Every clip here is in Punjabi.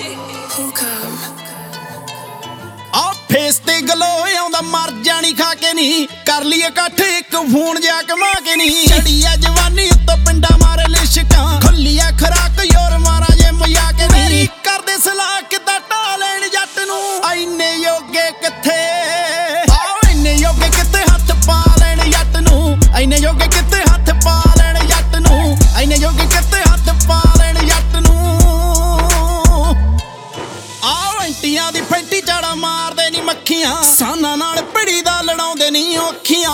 ਆ ਫੇਸ ਤੇ ਗਲੋ ਆਉਂਦਾ ਮਰ ਜਾਣੀ ਖਾ ਕੇ ਨੀ ਕਰ ਲਈ ਇਕੱਠ ਇੱਕ ਫੋਨ ਜਾ ਕਮਾ ਕੇ ਨੀ ਛੜੀ ਆ ਜਵਾਨੀ ਉੱਤੋਂ ਪਿੰਡਾ ਮਾਰੇ ਲਿਸ਼ਕਾਂ ਖੁੱਲੀ ਆ ਖਰਾਕ ਯੋਰ ਮਾਰਾ ਜੇ ਮਜਾ ਕੇ ਨੀ ਕਰਦੇ ਸਲਾਹ ਕਿੱਦਾਂ ਢਾ ਲੈਣ ਜੱਟ ਨੂੰ ਐਨੇ ਯੋਗੇ ਕਿੱਥੇ ਇੰਨੇ ਯੋਗੇ ਕਿੱਥੇ ਹੱਥ ਪਾ ਲੈਣ ਜੱਟ ਨੂੰ ਐਨੇ ਯੋਗੇ ਕਿੱਥੇ ਹੱਥ ਪਾ ਲੈਣ ਜੱਟ ਨੂੰ ਐਨੇ ਯੋਗੇ ਕਿੱਥੇ ਹੱਥ ਪਾ ਲੈਣ ਜੱਟ ਨੂੰ ਐਂਟੀਆਂ ਦੀ ਫੈਂਟੀ ਝਾੜਾ ਮਾਰਦੇ ਨੀ ਮੱਖੀਆਂ ਸਾਨਾਂ ਨਾਲ ਪਿੜੀ ਦਾ ਲੜਾਉਂਦੇ ਨੀ ਔਖੀਆਂ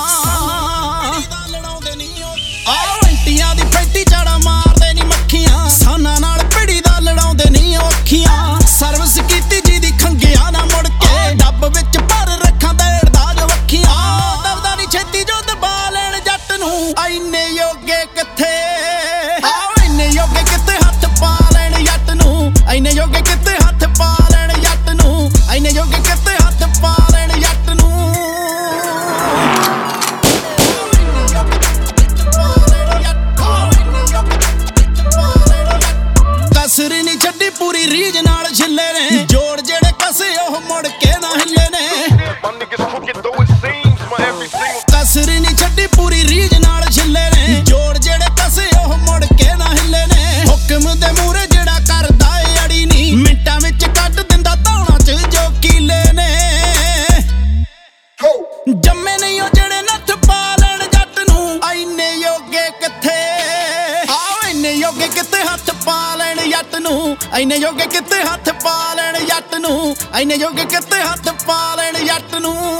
ਐਂਟੀਆਂ ਦੀ ਫੈਂਟੀ ਝਾੜਾ ਮਾਰਦੇ ਨੀ ਮੱਖੀਆਂ ਸਾਨਾਂ ਨਾਲ ਪਿੜੀ ਦਾ ਲੜਾਉਂਦੇ ਨੀ ਔਖੀਆਂ ਸਰਵਿਸ ਕੀਤੀ ਜਿਹਦੀ ਖੰਗਿਆ ਨਾ ਮੁੜ ਕੇ ਡੱਬ ਵਿੱਚ ਭਰ ਰੱਖਾਂ ਦੇੜਦਾ ਜੋ ਵੱਖੀਆਂ ਦਬਦਾ ਨੀ ਛੇਤੀ ਜੋ ਦਬਾ ਲੈਣ ਜੱਟ ਨੂੰ ਐਨੇ ਯੋਗੇ ਕਿੱਥੇ ਐਨੇ ਯੋਗੇ ਕਿੱਥੇ ਹੱਥ ਪਾ ਲੈਣ ਜੱਟ ਨੂੰ ਐਨੇ ਯੋਗੇ ਕਿੱਥੇ ਹੱਥ ਪਾ ਲੈਣ ਜੱਟ ਨੂੰ ਐਨੇ ਯੋਗੇ ਕਿੱਥੇ ਹੱਥ ਪਾ ਲੈਣ ਜੱਟ ਨੂੰ ਕਸਰ ਨੀ ਛੱਡੀ ਪੂਰੀ ਰੀਝ ਨਾਲ ਛਿੱਲੇ ਨੇ ਜੋੜ ਜਿਹੜੇ ਕਸੇ ਉਹ ਮੁੜ ਕੇ ਨਾ ਹਿੱਲੇ ਨੇ ਕਸਰ ਨੀ ਛੱਡੀ ਪੂਰੀ ਰੀਝ ਨਾਲ ਛਿੱਲੇ ਨੇ ਜੋੜ ਜਿਹੜੇ ਕਸੇ ਉਹ ਮੁੜ ਕੇ ਨਾ ਹਿੱਲੇ ਨੇ ਹੁਕਮ ਦੇ ਮੂਹਰੇ ਜਿਹੜਾ ਕਰਦਾ ਏ ਅੜੀ ਨੀ ਮਿੰਟਾਂ ਵਿੱਚ ਕੱਢ ਦਿੰਦਾ ਧੌਣਾ ਚ ਜੋ ਕੀਲੇ ਨੇ ਜੰਮੇ ਨਹੀਂ ਉਹ ਜਿਹੜੇ ਨੱਥ ਪਾ ਲੈਣ ਜੱਟ ਨੂੰ ਐਨੇ ਯੋਗੇ ਕਿੱਥੇ ਐਨੇ ਯੋਗੇ ਕਿੱਥੇ ਹੱਥ ਪਾ ਲੈਣ ਜੱਟ ਨੂੰ ਐਨੇ ਯੋਗੇ ਕਿੱਥੇ ਹੱਥ ਪਾ ਲੈਣ ਜੱਟ ਨੂੰ ਐਨੇ ਯੋਗੇ ਕਿੱਥੇ ਹੱਥ ਪਾ ਲੈਣ ਜੱਟ ਨੂੰ